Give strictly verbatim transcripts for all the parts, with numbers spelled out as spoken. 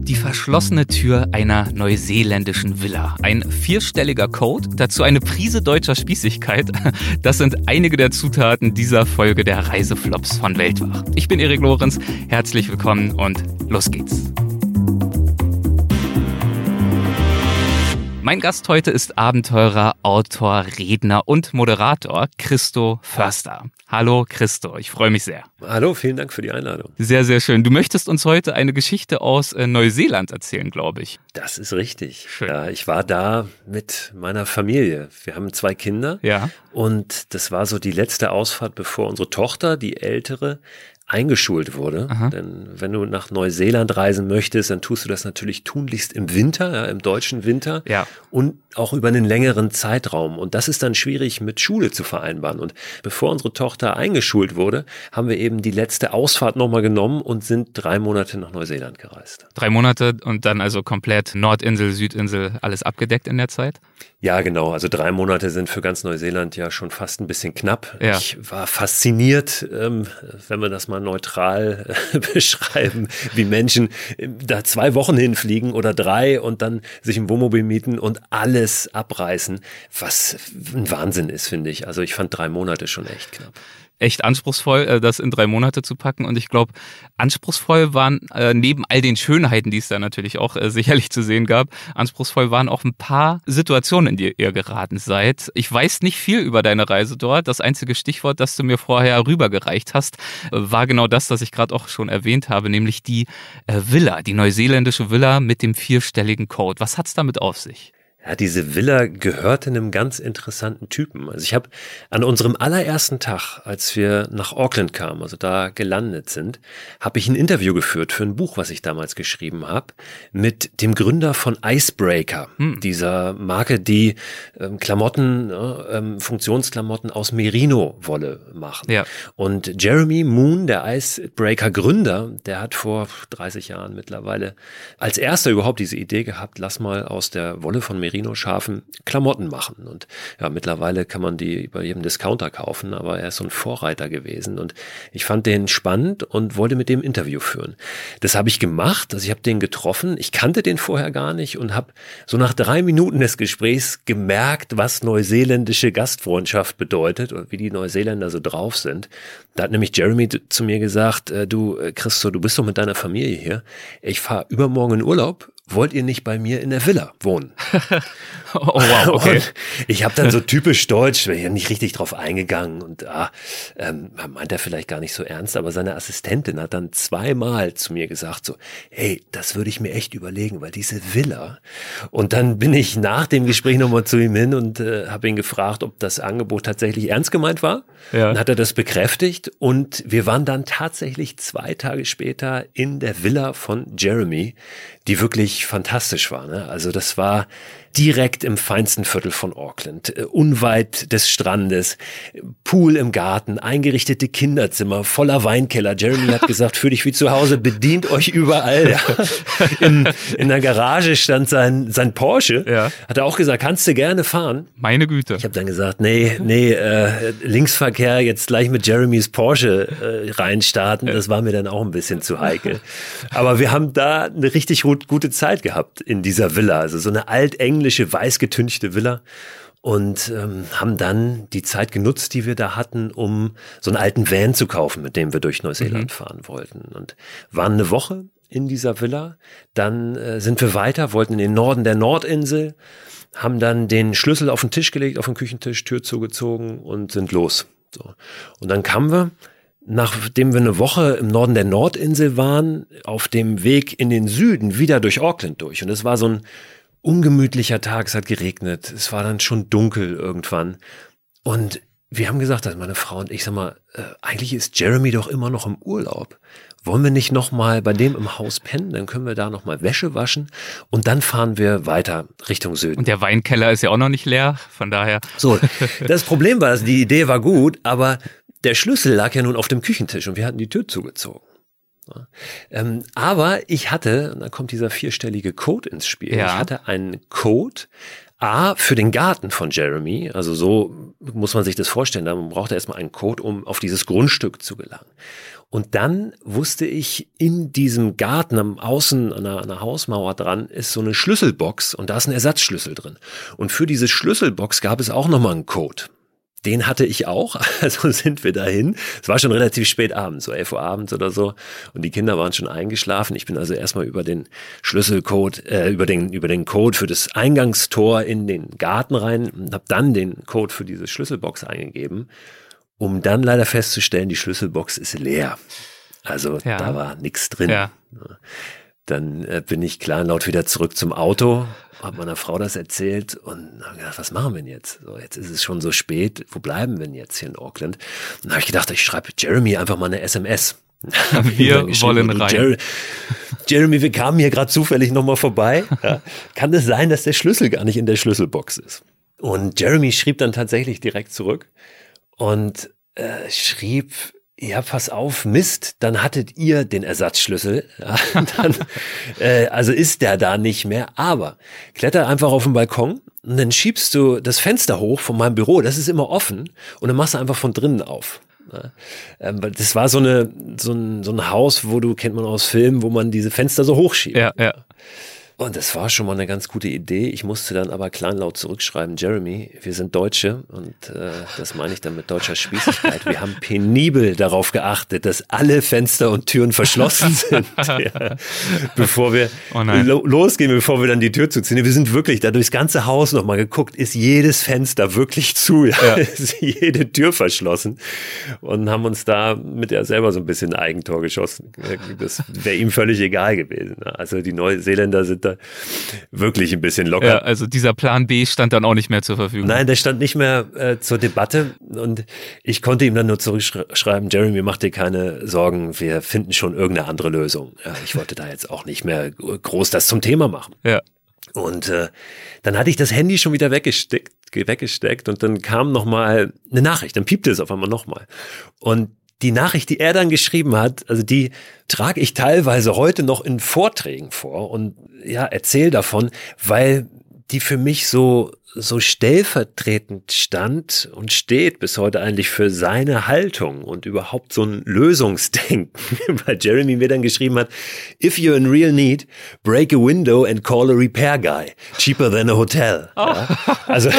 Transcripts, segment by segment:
Die verschlossene Tür einer neuseeländischen Villa. Ein vierstelliger Code, dazu eine Prise deutscher Spießigkeit. Das sind einige der Zutaten dieser Folge der Reiseflops von Weltwach. Ich bin Erik Lorenz, herzlich willkommen und los geht's. Mein Gast heute ist Abenteurer, Autor, Redner und Moderator Christo Förster. Hallo Christo, ich freue mich sehr. Hallo, vielen Dank für die Einladung. Sehr, sehr schön. Du möchtest uns heute eine Geschichte aus äh, Neuseeland erzählen, glaube ich. Das ist richtig. Schön. Ja, ich war da mit meiner Familie. Wir haben zwei Kinder. Ja. Und das war so die letzte Ausfahrt, bevor unsere Tochter, die ältere, eingeschult wurde. Aha. Denn wenn du nach Neuseeland reisen möchtest, dann tust du das natürlich tunlichst im Winter, ja, im deutschen Winter. Ja. Und auch über einen längeren Zeitraum. Und das ist dann schwierig mit Schule zu vereinbaren. Und bevor unsere Tochter eingeschult wurde, haben wir eben die letzte Ausfahrt nochmal genommen und sind drei Monate nach Neuseeland gereist. Drei Monate und dann also komplett Nordinsel, Südinsel, alles abgedeckt in der Zeit? Ja, genau. Also drei Monate sind für ganz Neuseeland ja schon fast ein bisschen knapp. Ja. Ich war fasziniert, ähm, wenn wir das mal neutral äh, beschreiben, wie Menschen äh, da zwei Wochen hinfliegen oder drei und dann sich ein Wohnmobil mieten und alles abreißen, was ein Wahnsinn ist, finde ich. Also ich fand drei Monate schon echt knapp. Echt anspruchsvoll, das in drei Monate zu packen. Und ich glaube, anspruchsvoll waren, äh, neben all den Schönheiten, die es da natürlich auch äh, sicherlich zu sehen gab, anspruchsvoll waren auch ein paar Situationen, in die ihr geraten seid. Ich weiß nicht viel über deine Reise dort. Das einzige Stichwort, das du mir vorher rübergereicht hast, äh, war genau das, das ich gerade auch schon erwähnt habe, nämlich die äh, Villa, die neuseeländische Villa mit dem vierstelligen Code. Was hat's damit auf sich? Ja, diese Villa gehörte einem ganz interessanten Typen. Also ich habe an unserem allerersten Tag, als wir nach Auckland kamen, also da gelandet sind, habe ich ein Interview geführt für ein Buch, was ich damals geschrieben habe, mit dem Gründer von Icebreaker, hm. dieser Marke, die ähm, Klamotten, äh, ähm, Funktionsklamotten aus Merino-Wolle machen. Ja. Und Jeremy Moon, der Icebreaker-Gründer, der hat vor dreißig Jahren mittlerweile als erster überhaupt diese Idee gehabt, lass mal aus der Wolle von Merino Merino-Schafen Klamotten machen. Und ja, mittlerweile kann man die bei jedem Discounter kaufen, aber er ist so ein Vorreiter gewesen. Und ich fand den spannend und wollte mit dem Interview führen. Das habe ich gemacht, also ich habe den getroffen. Ich kannte den vorher gar nicht und habe so nach drei Minuten des Gesprächs gemerkt, was neuseeländische Gastfreundschaft bedeutet und wie die Neuseeländer so drauf sind. Da hat nämlich Jeremy zu mir gesagt, du Christo, du bist doch mit deiner Familie hier. Ich fahre übermorgen in Urlaub. Wollt ihr nicht bei mir in der Villa wohnen? Oh wow, okay. Und ich habe dann so typisch deutsch, bin ja nicht richtig drauf eingegangen und ah, ähm, meint er vielleicht gar nicht so ernst, aber seine Assistentin hat dann zweimal zu mir gesagt so, hey, das würde ich mir echt überlegen, weil diese Villa. Und dann bin ich nach dem Gespräch nochmal zu ihm hin und äh, habe ihn gefragt, ob das Angebot tatsächlich ernst gemeint war. Ja. Dann hat er das bekräftigt und wir waren dann tatsächlich zwei Tage später in der Villa von Jeremy, die wirklich fantastisch war. Ne? Also das war direkt im feinsten Viertel von Auckland, äh, unweit des Strandes, Pool im Garten, eingerichtete Kinderzimmer, voller Weinkeller. Jeremy hat gesagt, fühl dich wie zu Hause, bedient euch überall. Ja. In, in der Garage stand sein, sein Porsche. Ja. Hat er auch gesagt, kannst du gerne fahren. Meine Güte. Ich habe dann gesagt, nee, nee, äh, Linksverkehr jetzt gleich mit Jeremys Porsche äh, reinstarten, das war mir dann auch ein bisschen zu heikel. Aber wir haben da eine richtig gut, gute Zeit gehabt in dieser Villa, also so eine altenglische, weiß getünchte Villa und ähm, haben dann die Zeit genutzt, die wir da hatten, um so einen alten Van zu kaufen, mit dem wir durch Neuseeland mhm. fahren wollten und waren eine Woche in dieser Villa, dann äh, sind wir weiter, wollten in den Norden der Nordinsel, haben dann den Schlüssel auf den Tisch gelegt, auf den Küchentisch, Tür zugezogen und sind los. So. Und dann kamen wir, nachdem wir eine Woche im Norden der Nordinsel waren, auf dem Weg in den Süden wieder durch Auckland durch. Und es war so ein ungemütlicher Tag, es hat geregnet, es war dann schon dunkel irgendwann. Und wir haben gesagt, also meine Frau und ich, sag mal, äh, eigentlich ist Jeremy doch immer noch im Urlaub. Wollen wir nicht noch mal bei dem im Haus pennen? Dann können wir da noch mal Wäsche waschen und dann fahren wir weiter Richtung Süden. Und der Weinkeller ist ja auch noch nicht leer, von daher. So, das Problem war, die Idee war gut, aber der Schlüssel lag ja nun auf dem Küchentisch und wir hatten die Tür zugezogen. Ja. Ähm, aber ich hatte, und da kommt dieser vierstellige Code ins Spiel, ja. ich hatte einen Code A, für den Garten von Jeremy, also so muss man sich das vorstellen, da braucht er erstmal einen Code, um auf dieses Grundstück zu gelangen. Und dann wusste ich, in diesem Garten am Außen, an einer, an einer Hausmauer dran, ist so eine Schlüsselbox und da ist ein Ersatzschlüssel drin. Und für diese Schlüsselbox gab es auch nochmal einen Code. Den hatte ich auch, also sind wir dahin. Es war schon relativ spät abends, so elf Uhr abends oder so. Und die Kinder waren schon eingeschlafen. Ich bin also erstmal über den Schlüsselcode, äh, über den, über den Code für das Eingangstor in den Garten rein und habe dann den Code für diese Schlüsselbox eingegeben, um dann leider festzustellen, die Schlüsselbox ist leer. Also ja. Da war nichts drin. Ja. Dann äh, bin ich kleinlaut wieder zurück zum Auto, habe meiner Frau das erzählt und habe gedacht, was machen wir denn jetzt? So, jetzt ist es schon so spät, wo bleiben wir denn jetzt hier in Auckland? Und dann habe ich gedacht, ich schreibe Jeremy einfach mal eine S M S. Wir wollen rein. Jeremy, Jeremy, wir kamen hier gerade zufällig nochmal vorbei. Ja, kann es sein, dass der Schlüssel gar nicht in der Schlüsselbox ist? Und Jeremy schrieb dann tatsächlich direkt zurück und äh, schrieb, ja, pass auf, Mist, dann hattet ihr den Ersatzschlüssel. Ja, dann, äh, also ist der da nicht mehr. Aber kletter einfach auf den Balkon und dann schiebst du das Fenster hoch von meinem Büro. Das ist immer offen und dann machst du einfach von drinnen auf. Ja, ähm, das war so eine so ein, so ein Haus, wo du, kennt man aus Filmen, wo man diese Fenster so hochschiebt. Ja, ja. Und das war schon mal eine ganz gute Idee. Ich musste dann aber kleinlaut zurückschreiben, Jeremy, wir sind Deutsche und äh, das meine ich dann mit deutscher Spießigkeit. Wir haben penibel darauf geachtet, dass alle Fenster und Türen verschlossen sind, ja, bevor wir oh lo- losgehen, bevor wir dann die Tür zuziehen. Wir sind wirklich da durchs ganze Haus nochmal geguckt, ist jedes Fenster wirklich zu, ja? Ja. Ist jede Tür verschlossen und haben uns da mit er selber so ein bisschen ein Eigentor geschossen. Das wäre ihm völlig egal gewesen. Also die Neuseeländer sind da wirklich ein bisschen locker. Ja, also dieser Plan B stand dann auch nicht mehr zur Verfügung. Nein, der stand nicht mehr äh, zur Debatte und ich konnte ihm dann nur zurückschreiben, Jeremy, mach dir keine Sorgen, wir finden schon irgendeine andere Lösung. Ja, ich wollte da jetzt auch nicht mehr groß das zum Thema machen. Ja. Und äh, dann hatte ich das Handy schon wieder weggesteckt, weggesteckt und dann kam nochmal eine Nachricht, dann piepte es auf einmal nochmal. Und die Nachricht, die er dann geschrieben hat, also die trage ich teilweise heute noch in Vorträgen vor und ja, erzähle davon, weil die für mich so so stellvertretend stand und steht bis heute eigentlich für seine Haltung und überhaupt so ein Lösungsdenken, weil Jeremy mir dann geschrieben hat, if you're in real need, break a window and call a repair guy, cheaper than a hotel. Oh. Ja, also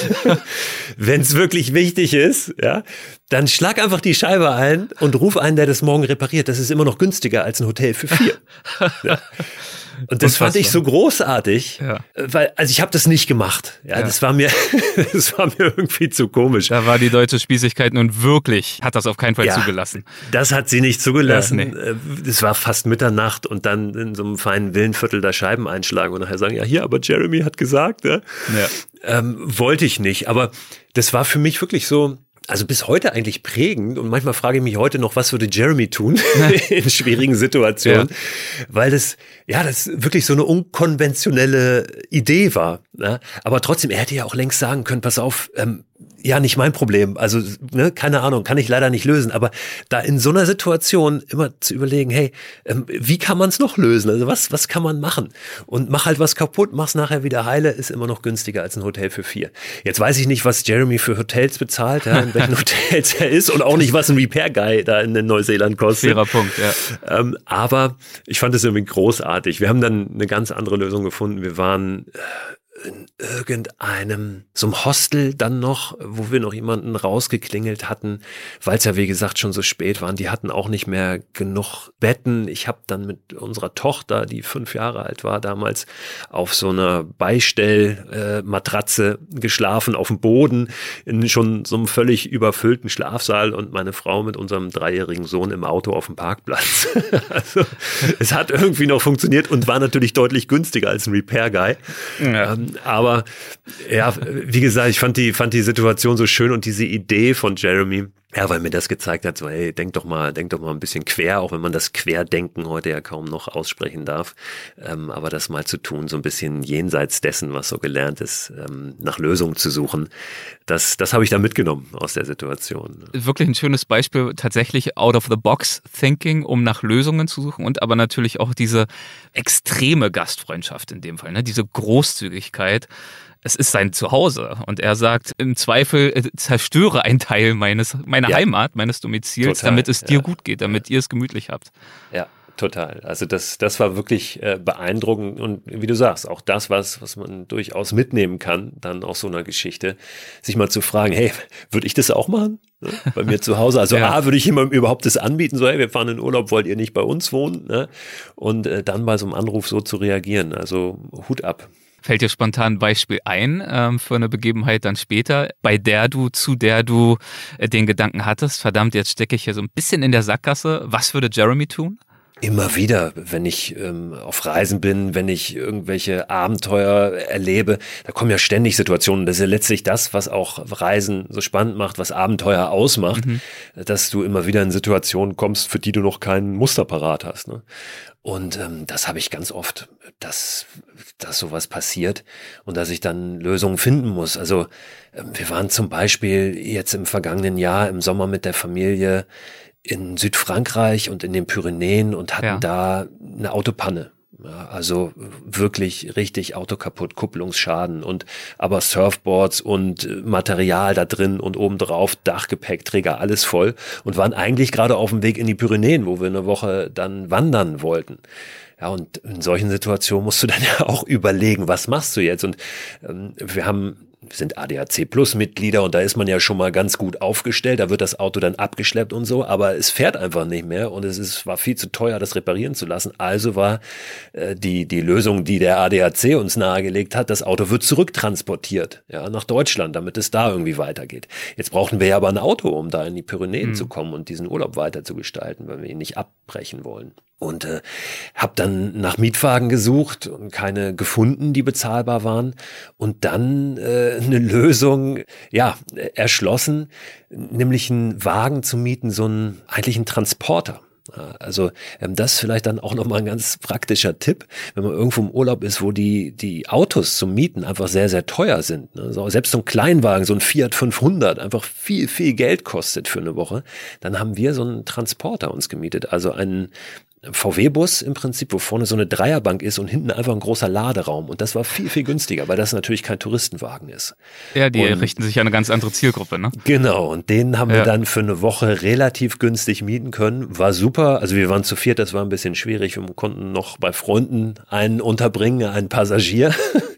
wenn es wirklich wichtig ist, ja, dann schlag einfach die Scheibe ein und ruf einen, der das morgen repariert. Das ist immer noch günstiger als ein Hotel für vier. Ja. Und das fand ich so großartig, ja. weil, also ich habe das nicht gemacht. Ja, ja. Das war mir, das war mir irgendwie zu komisch. Da war die deutsche Spießigkeit nun wirklich, hat das auf keinen Fall ja, zugelassen. Das hat sie nicht zugelassen. Ja, nee. Es war fast Mitternacht und dann in so einem feinen Villenviertel da Scheiben einschlagen und nachher sagen, ja hier, aber Jeremy hat gesagt, ja. Ja. Ähm, wollte ich nicht. Aber das war für mich wirklich so, also bis heute eigentlich prägend und manchmal frage ich mich heute noch, was würde Jeremy tun in schwierigen Situationen, ja. weil das, ja, das wirklich so eine unkonventionelle Idee war. Ne? Aber trotzdem, er hätte ja auch längst sagen können, pass auf, ähm, ja, nicht mein Problem. Also, ne, keine Ahnung, kann ich leider nicht lösen. Aber da in so einer Situation immer zu überlegen, hey, ähm, wie kann man es noch lösen? Also was, was kann man machen? Und mach halt was kaputt, mach's nachher wieder heile, ist immer noch günstiger als ein Hotel für vier. Jetzt weiß ich nicht, was Jeremy für Hotels bezahlt, ja, in welchen Hotels er ist und auch nicht, was ein Repair Guy da in Neuseeland kostet. Fairer Punkt, ja. Ähm, aber ich fand es irgendwie großartig. Wir haben dann eine ganz andere Lösung gefunden. Wir waren in irgendeinem, so einem Hostel dann noch, wo wir noch jemanden rausgeklingelt hatten, weil es ja wie gesagt schon so spät war. Die hatten auch nicht mehr genug Betten. Ich habe dann mit unserer Tochter, die fünf Jahre alt war damals, auf so einer Beistellmatratze äh, geschlafen, auf dem Boden, in schon so einem völlig überfüllten Schlafsaal und meine Frau mit unserem dreijährigen Sohn im Auto auf dem Parkplatz. Also es hat irgendwie noch funktioniert und war natürlich deutlich günstiger als ein Repair Guy. Ja. Ähm, aber ja, wie gesagt, ich fand die, fand die Situation so schön und diese Idee von Jeremy, ja, weil mir das gezeigt hat, so, hey, denk doch mal, denk doch mal ein bisschen quer, auch wenn man das Querdenken heute ja kaum noch aussprechen darf. Ähm, aber das mal zu tun, so ein bisschen jenseits dessen, was so gelernt ist, ähm, nach Lösungen zu suchen, das, das habe ich da mitgenommen aus der Situation. Wirklich ein schönes Beispiel, tatsächlich out of the box thinking, um nach Lösungen zu suchen und aber natürlich auch diese extreme Gastfreundschaft in dem Fall, ne, diese Großzügigkeit. es ist sein Zuhause. Und er sagt, im Zweifel äh, zerstöre einen Teil meines, meiner ja. Heimat, meines Domizils, Total. damit es dir ja. gut geht, damit ja. ihr es gemütlich habt. Ja. Total. Also das, das war wirklich äh, beeindruckend und wie du sagst, auch das, was, was man durchaus mitnehmen kann, dann aus so einer Geschichte, sich mal zu fragen, hey, würde ich das auch machen? Ne? Bei mir zu Hause. Also ja. A, würde ich jemandem überhaupt das anbieten, so hey, wir fahren in Urlaub, wollt ihr nicht bei uns wohnen? Ne? Und äh, dann bei so einem Anruf so zu reagieren. Also Hut ab. Fällt dir spontan ein Beispiel ein ähm, für eine Begebenheit dann später, bei der du, zu der du äh, den Gedanken hattest, verdammt, jetzt stecke ich hier so ein bisschen in der Sackgasse. Was würde Jeremy tun? Immer wieder, wenn ich ähm, auf Reisen bin, wenn ich irgendwelche Abenteuer erlebe, da kommen ja ständig Situationen. Das ist ja letztlich das, was auch Reisen so spannend macht, was Abenteuer ausmacht, mhm. dass du immer wieder in Situationen kommst, für die du noch keinen Muster parat hast. Ne? Und ähm, das habe ich ganz oft, dass, dass sowas passiert und dass ich dann Lösungen finden muss. Also ähm, wir waren zum Beispiel jetzt im vergangenen Jahr im Sommer mit der Familie in Südfrankreich und in den Pyrenäen und hatten ja. da eine Autopanne. Ja, also wirklich richtig Auto kaputt, Kupplungsschaden und aber Surfboards und Material da drin und obendrauf Dachgepäckträger, alles voll und waren eigentlich gerade auf dem Weg in die Pyrenäen, wo wir eine Woche dann wandern wollten. Ja, und in solchen Situationen musst du dann ja auch überlegen, was machst du jetzt? Und ähm, wir haben Wir sind A D A C Plus Mitglieder und da ist man ja schon mal ganz gut aufgestellt. Da wird das Auto dann abgeschleppt und so, aber es fährt einfach nicht mehr und es ist, war viel zu teuer, das reparieren zu lassen. Also war äh, die die Lösung, die der A D A C uns nahegelegt hat, das Auto wird zurücktransportiert, ja, nach Deutschland, damit es da irgendwie weitergeht. Jetzt brauchten wir ja aber ein Auto, um da in die Pyrenäen mhm. zu kommen und diesen Urlaub weiter zu gestalten, weil wir ihn nicht abbrechen wollen. Und äh, habe dann nach Mietwagen gesucht und keine gefunden, die bezahlbar waren. Und dann äh, eine Lösung, ja, erschlossen, nämlich einen Wagen zu mieten, so einen eigentlichen Transporter. Also ähm, das ist vielleicht dann auch nochmal ein ganz praktischer Tipp, wenn man irgendwo im Urlaub ist, wo die die Autos zum Mieten einfach sehr, sehr teuer sind. Ne? So, selbst so ein Kleinwagen, so ein Fiat fünfhundert, einfach viel, viel Geld kostet für eine Woche. Dann haben wir so einen Transporter uns gemietet, also einen V W-Bus im Prinzip, wo vorne so eine Dreierbank ist und hinten einfach ein großer Laderaum. Und das war viel, viel günstiger, weil das natürlich kein Touristenwagen ist. Ja, die und, richten sich an eine ganz andere Zielgruppe, ne? Genau, und den haben ja. wir dann für eine Woche relativ günstig mieten können. War super, also wir waren zu viert, das war ein bisschen schwierig. Wir konnten noch bei Freunden einen unterbringen, einen Passagier.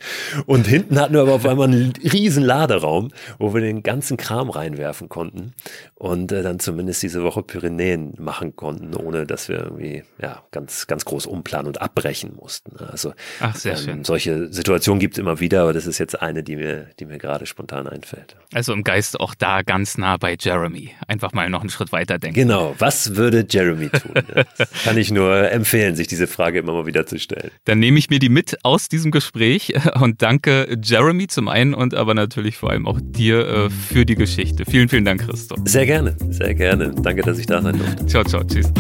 Und hinten hatten wir aber auf einmal einen riesen Laderaum, wo wir den ganzen Kram reinwerfen konnten und äh, dann zumindest diese Woche Pyrenäen machen konnten, ohne dass wir irgendwie ja ganz ganz groß umplanen und abbrechen mussten. Also Ach, sehr ähm, schön. Solche Situationen gibt es immer wieder, aber das ist jetzt eine, die mir die mir gerade spontan einfällt. Also im Geist auch da ganz nah bei Jeremy. Einfach mal noch einen Schritt weiter denken. Genau, was würde Jeremy tun? Das kann ich nur empfehlen, sich diese Frage immer mal wieder zu stellen. Dann nehme ich mir die mit aus diesem Gespräch und danke Jeremy zum einen und aber natürlich vor allem auch dir äh, für die Geschichte. Vielen, vielen Dank, Christoph. Sehr gerne, sehr gerne. Danke, dass ich da sein durfte. Ciao, ciao, tschüss.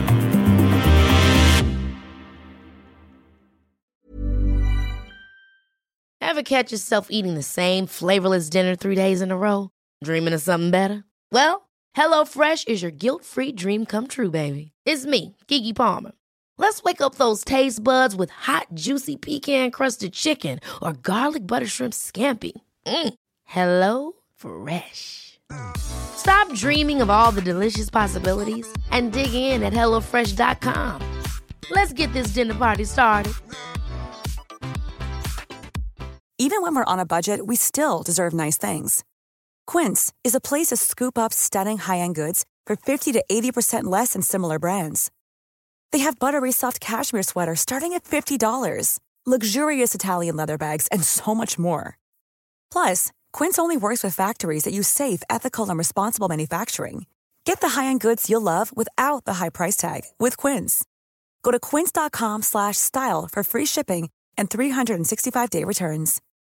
Ever catch yourself eating the same flavorless dinner three days in a row? Dreaming of something better? Well, HelloFresh is your guilt-free dream come true, baby. It's me, Keke Palmer. Let's wake up those taste buds with hot, juicy pecan-crusted chicken or garlic butter shrimp scampi. Mm. Hello Fresh. Stop dreaming of all the delicious possibilities and dig in at hello fresh dot com. Let's get this dinner party started. Even when we're on a budget, we still deserve nice things. Quince is a place to scoop up stunning high-end goods for fifty to eighty percent less than similar brands. They have buttery soft cashmere sweaters starting at fifty dollars, luxurious Italian leather bags, and so much more. Plus, Quince only works with factories that use safe, ethical, and responsible manufacturing. Get the high-end goods you'll love without the high price tag with Quince. Go to quince dot com slash style for free shipping and three sixty-five day returns.